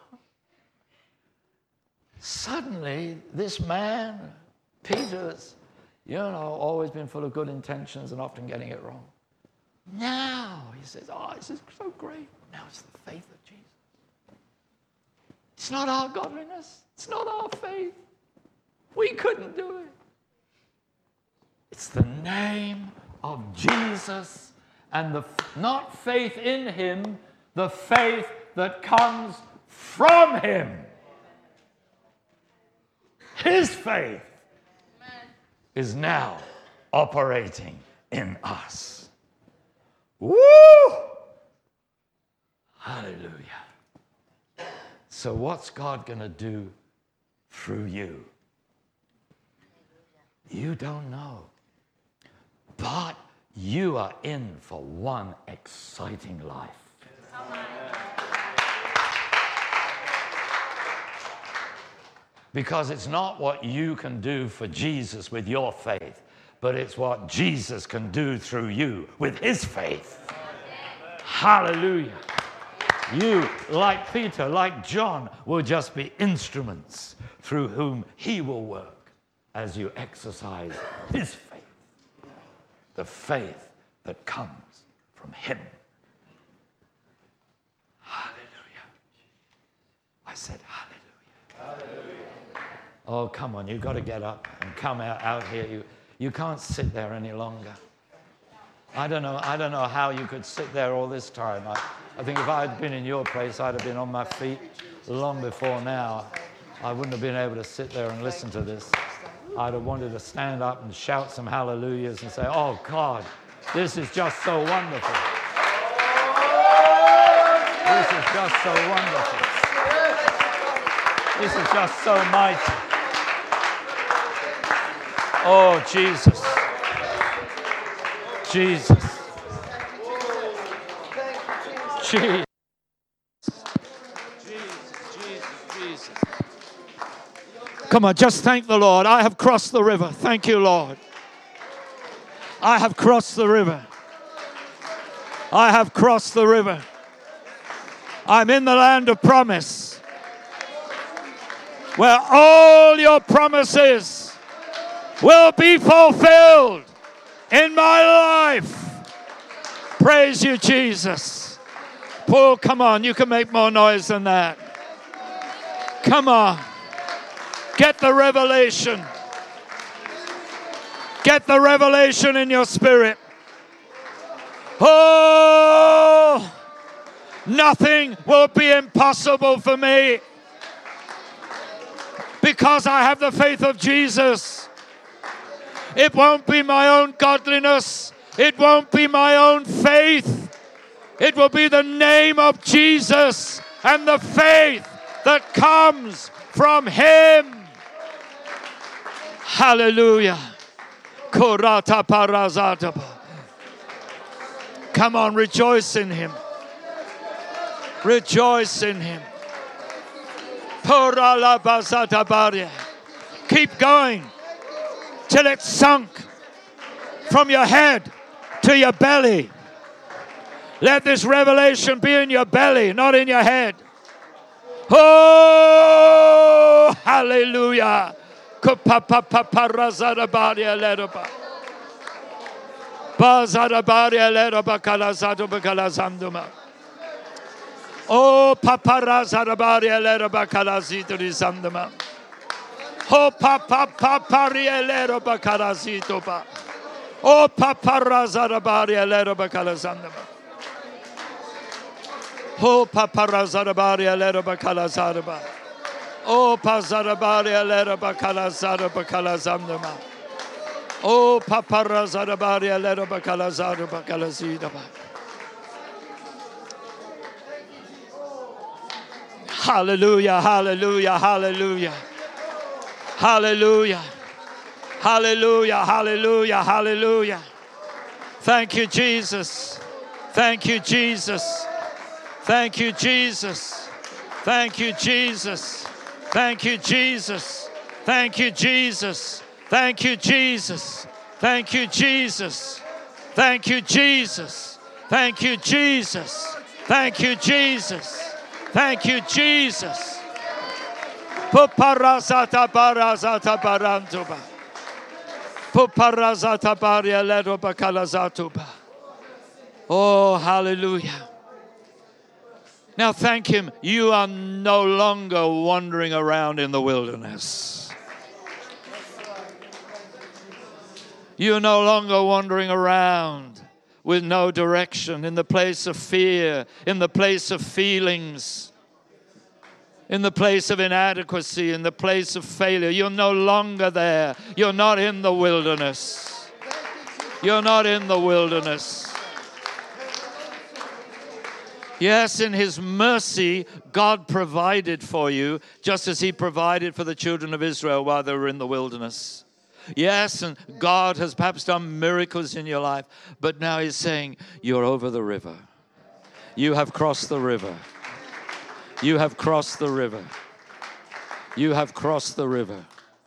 Suddenly, this man, Peter's, always been full of good intentions and often getting it wrong. Now, he says, this is so great. Now it's the faith of Jesus. It's not our godliness. It's not our faith. We couldn't do it. It's the name of Jesus and not faith in him, the faith that comes from him. His faith is now operating in us. Woo! Hallelujah. So what's God going to do through you? You don't know. But you are in for one exciting life. Because it's not what you can do for Jesus with your faith, but it's what Jesus can do through you with his faith. Hallelujah. You, like Peter, like John, will just be instruments through whom he will work as you exercise his faith. The faith that comes from him. Hallelujah. I said hallelujah. Hallelujah. Oh, come on, you've got to get up and come out here. You can't sit there any longer. I don't know how you could sit there all this time. I think if I had been in your place, I'd have been on my feet long before now. I wouldn't have been able to sit there and listen to this. I'd have wanted to stand up and shout some hallelujahs and say, oh God, this is just so wonderful. This is just so wonderful. This is just so mighty. Oh, Jesus. Jesus. Jesus. Jesus. Come on, just thank the Lord. I have crossed the river. Thank you, Lord. I have crossed the river. I have crossed the river. I'm in the land of promise, where all your promises will be fulfilled in my life. Praise you, Jesus. Paul, come on, you can make more noise than that. Come on. Get the revelation. Get the revelation in your spirit. Oh, nothing will be impossible for me because I have the faith of Jesus. It won't be my own godliness. It won't be my own faith. It will be the name of Jesus and the faith that comes from him. Hallelujah. Kurata parazataba. Come on, rejoice in him. Rejoice in him. Keep going till it's sunk from your head to your belly. Let this revelation be in your belly, not in your head. Oh, hallelujah. Oh, paparazarabaria lero bakarazito di sandama. Oh, papaparia lero bakarazito ba. Oh, paparazarabaria lero bakalazandama. Oh, paparazarabaria lero bakalazaraba. Oh, pazarabaria lero bakalazara bakalazandama. Oh, paparazarabaria lero bakalazara bakalazidaba. Hallelujah, hallelujah, hallelujah. Hallelujah. Hallelujah, hallelujah, hallelujah. Thank you, Jesus. Thank you, Jesus. Thank you, Jesus. Thank you, Jesus. Thank you, Jesus. Thank you, Jesus. Thank you, Jesus. Thank you, Jesus. Thank you, Jesus. Thank you, Jesus. Thank you, Jesus. Thank you, Jesus. Puparazata barazata barantuba. Puparazata baria ledo bakalazatuba. Oh, hallelujah. Now thank him. You are no longer wandering around in the wilderness. You're no longer wandering around with no direction, in the place of fear, in the place of feelings, in the place of inadequacy, in the place of failure. You're no longer there. You're not in the wilderness. You're not in the wilderness. Yes, in his mercy, God provided for you, just as he provided for the children of Israel while they were in the wilderness. Yes, and God has perhaps done miracles in your life, but now he's saying, you're over the river. You have crossed the river. You have crossed the river. You have crossed the river.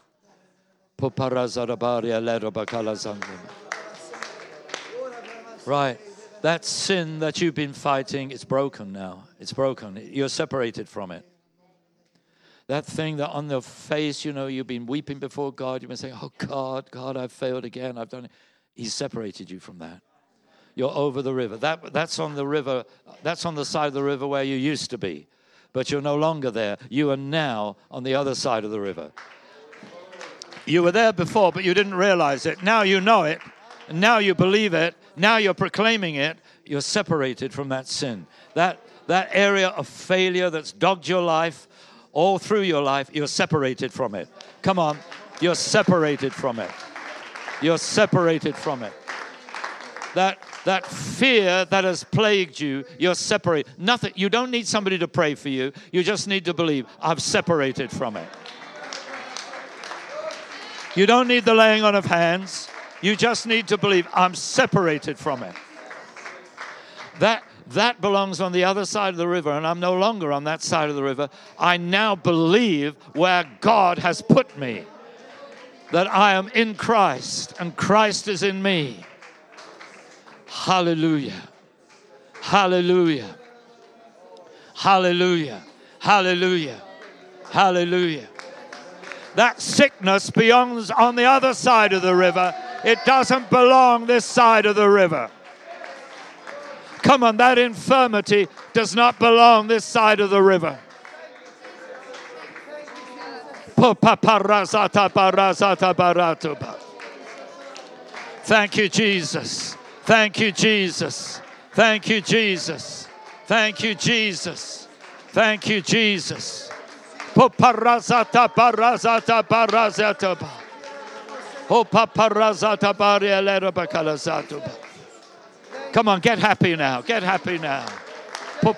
Right. That sin that you've been fighting, it's broken now. It's broken. You're separated from it. That thing that on the face, you've been weeping before God. You've been saying, oh, God, I've failed again. I've done it. He's separated you from that. You're over the river. That's on the river. That's on the side of the river where you used to be. But you're no longer there. You are now on the other side of the river. You were there before, but you didn't realize it. Now you know it. And now you believe it. Now you're proclaiming it. You're separated from that sin. That area of failure that's dogged your life, all through your life, you're separated from it. Come on. You're separated from it. You're separated from it. That fear that has plagued you, you're separate. Nothing. You don't need somebody to pray for you. You just need to believe, I've separated from it. You don't need the laying on of hands. You just need to believe, I'm separated from it. That belongs on the other side of the river, and I'm no longer on that side of the river. I now believe where God has put me, that I am in Christ, and Christ is in me. Hallelujah. Hallelujah. Hallelujah. Hallelujah. Hallelujah. That sickness belongs on the other side of the river. It doesn't belong this side of the river. Come on, that infirmity does not belong this side of the river. Thank you, Jesus. Thank you, Jesus. Thank you, Jesus. Thank you, Jesus. Thank you, Jesus. Come on, get happy now. Get happy now. Oh,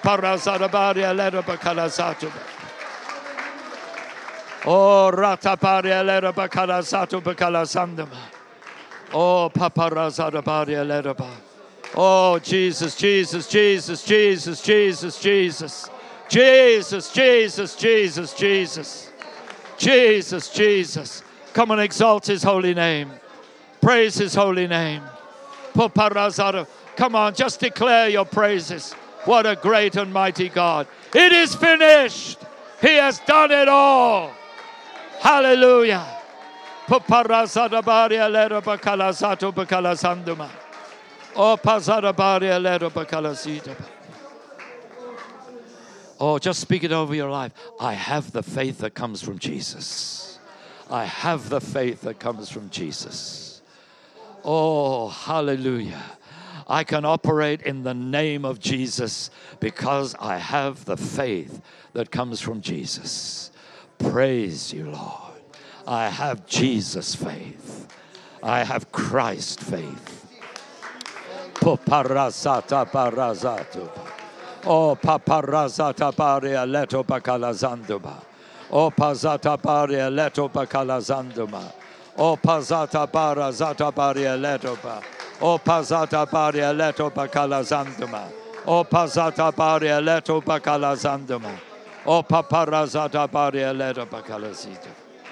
rataparia lera bakala sato bakala sandama. Oh, paparazada baria leraba. Oh, Jesus, Jesus, Jesus, Jesus, Jesus, Jesus. Jesus, Jesus, Jesus, Jesus. Jesus, Jesus. Come on, exalt his holy name. Praise his holy name. Paparazada. Come on, just declare your praises. What a great and mighty God. It is finished. He has done it all. Hallelujah. Oh, just speak it over your life. I have the faith that comes from Jesus. I have the faith that comes from Jesus. Oh, hallelujah. I can operate in the name of Jesus because I have the faith that comes from Jesus. Praise you, Lord. I have Jesus faith. I have Christ faith. Oh, paparazata paria leto bacalazanduma. Oh, pazata paria leto bacalazanduma. Oh, pazata para zata paria leto ba. Oh, pazata paria leto bacalazanduma. Oh, pazata paria leto bacalazanduma. Oh, paparazata paria leto bacalazita.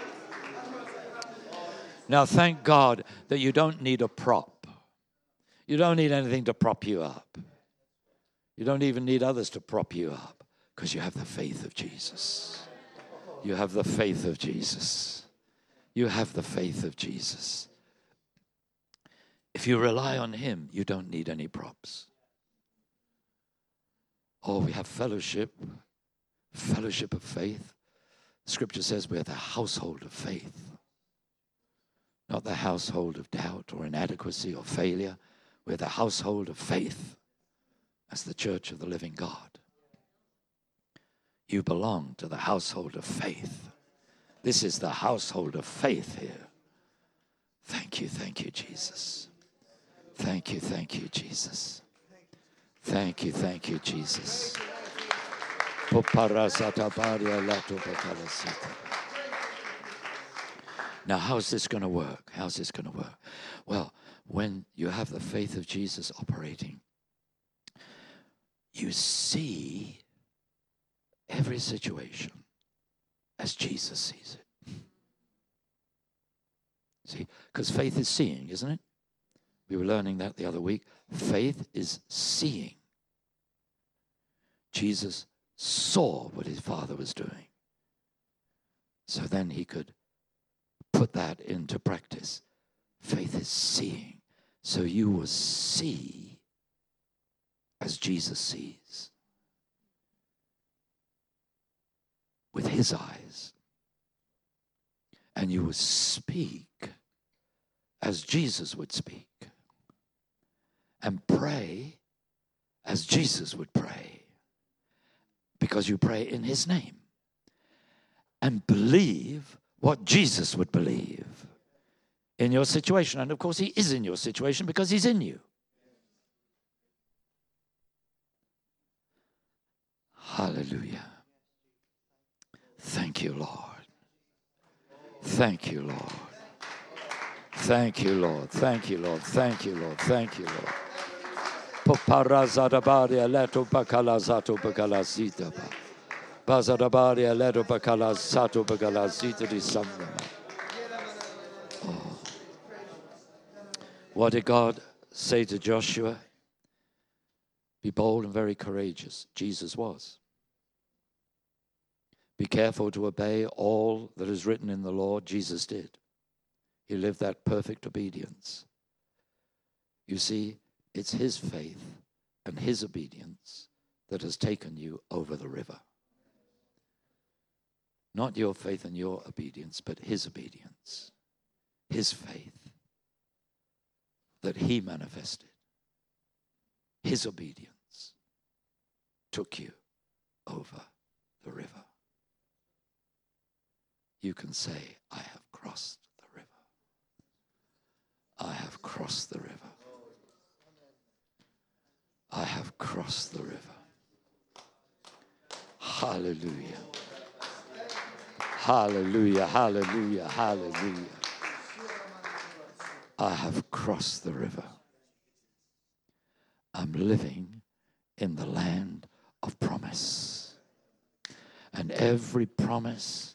Now, thank God that you don't need a prop. You don't need anything to prop you up. You don't even need others to prop you up because you have the faith of Jesus. You have the faith of Jesus. You have the faith of Jesus. If you rely on him, you don't need any props. Oh, we have fellowship of faith. Scripture says we're the household of faith, not the household of doubt or inadequacy or failure. We're the household of faith as the church of the living God. You belong to the household of faith. This is the household of faith here. Thank you, Jesus. Thank you, Jesus. Thank you, Jesus. Now, how's this going to work? Well, when you have the faith of Jesus operating, you see every situation as Jesus sees it. See, because faith is seeing, isn't it? We were learning that the other week. Faith is seeing. Jesus saw what his Father was doing. So then he could put that into practice. Faith is seeing. So you will see as Jesus sees. With his eyes. And you will speak as Jesus would speak. And pray as Jesus would pray. Because you pray in his name. And believe what Jesus would believe in your situation. And of course, he is in your situation because he's in you. Hallelujah. Thank you, Lord. Thank you, Lord. Thank you, Lord. Thank you, Lord. Thank you, Lord. Thank you, Lord. Poparazadabaria leto bakalazato bakalazita ba. Bazadabaria leto bakalazato bakalazita di sangama. Oh. What did God say to Joshua? Be bold and very courageous. Jesus was. Be careful to obey all that is written in the law. Jesus did. He lived that perfect obedience. You see, it's his faith and his obedience that has taken you over the river. Not your faith and your obedience, but his obedience, his faith that he manifested. His obedience took you over the river. You can say, I have crossed the river. I have crossed the river. I have crossed the river. Hallelujah. Hallelujah, hallelujah, hallelujah. I have crossed the river. I'm living in the land of promise. And every promise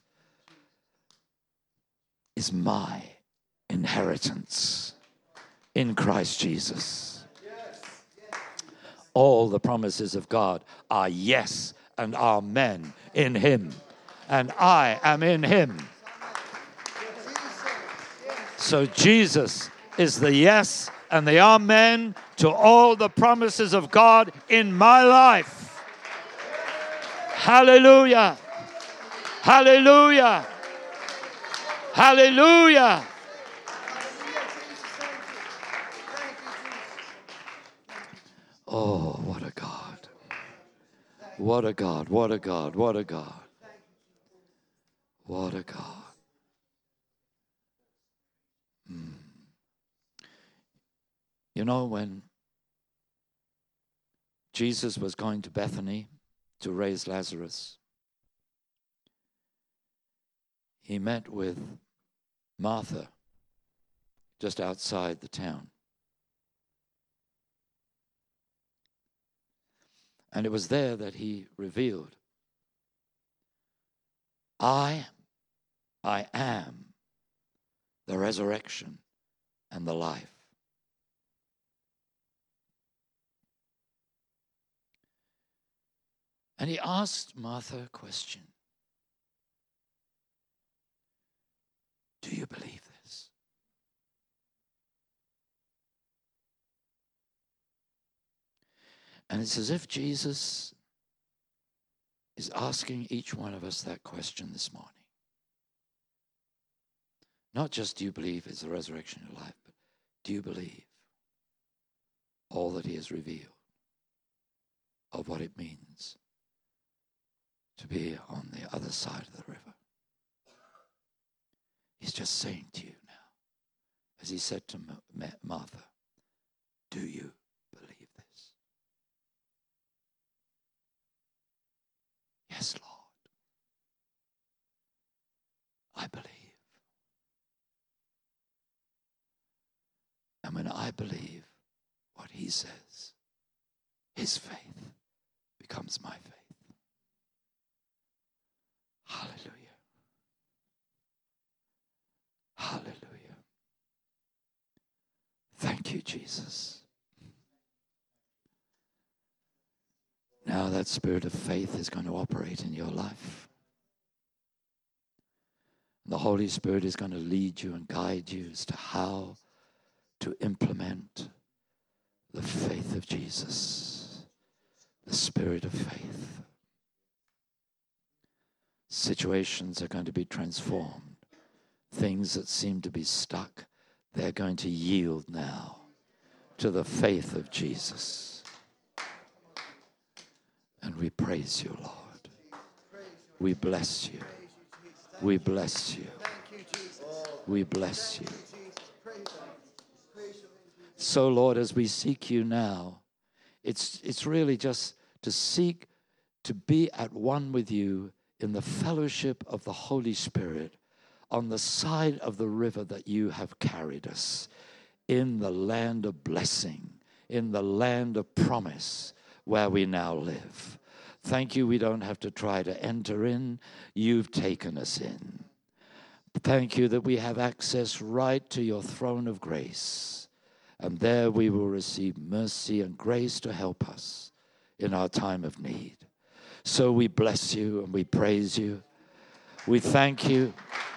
is my inheritance in Christ Jesus. All the promises of God are yes and amen in him. And I am in him. So Jesus is the yes and the amen to all the promises of God in my life. Hallelujah. Hallelujah. Hallelujah. Oh, what a God. What a God, what a God, what a God. What a God. You know, when Jesus was going to Bethany to raise Lazarus, he met with Martha just outside the town. And it was there that he revealed, I am the resurrection and the life. And he asked Martha a question. Do you believe this? And it's as if Jesus is asking each one of us that question this morning. Not just do you believe is the resurrection of your life, but do you believe all that he has revealed of what it means to be on the other side of the river? He's just saying to you now, as he said to Martha, do you believe this? Yes, Lord. I believe. And when I believe what he says, his faith becomes my faith. Hallelujah. Hallelujah. Thank you, Jesus. Now that spirit of faith is going to operate in your life. The Holy Spirit is going to lead you and guide you as to how to implement the faith of Jesus, the spirit of faith. Situations are going to be transformed. Things that seem to be stuck, they're going to yield now to the faith of Jesus. And we praise you, Lord. We bless you. We bless you. We bless you. So, Lord, as we seek you now, it's really just to seek to be at one with you in the fellowship of the Holy Spirit on the side of the river that you have carried us, in the land of blessing, in the land of promise where we now live. Thank you, we don't have to try to enter in. You've taken us in. Thank you that we have access right to your throne of grace. And there we will receive mercy and grace to help us in our time of need. So we bless you and we praise you. We thank you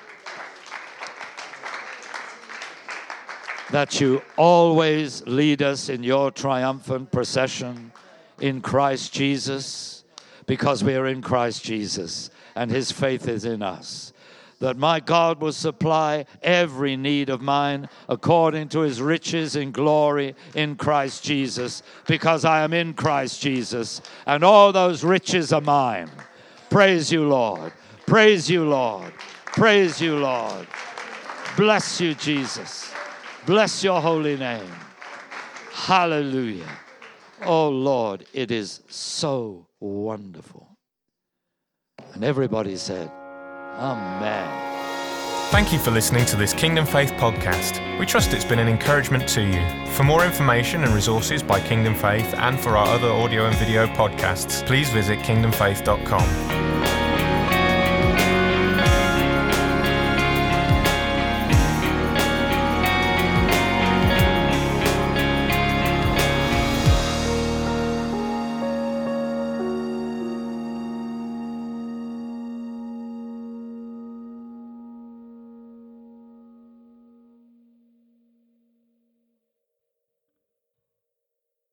that you always lead us in your triumphant procession in Christ Jesus, because we are in Christ Jesus and his faith is in us. That my God will supply every need of mine according to his riches in glory in Christ Jesus, because I am in Christ Jesus, and all those riches are mine. Praise you, Lord. Praise you, Lord. Praise you, Lord. Bless you, Jesus. Bless your holy name. Hallelujah. Oh, Lord, it is so wonderful. And everybody said, Amen. Thank you for listening to this Kingdom Faith podcast. We trust it's been an encouragement to you. For more information and resources by Kingdom Faith and for our other audio and video podcasts, please visit kingdomfaith.com.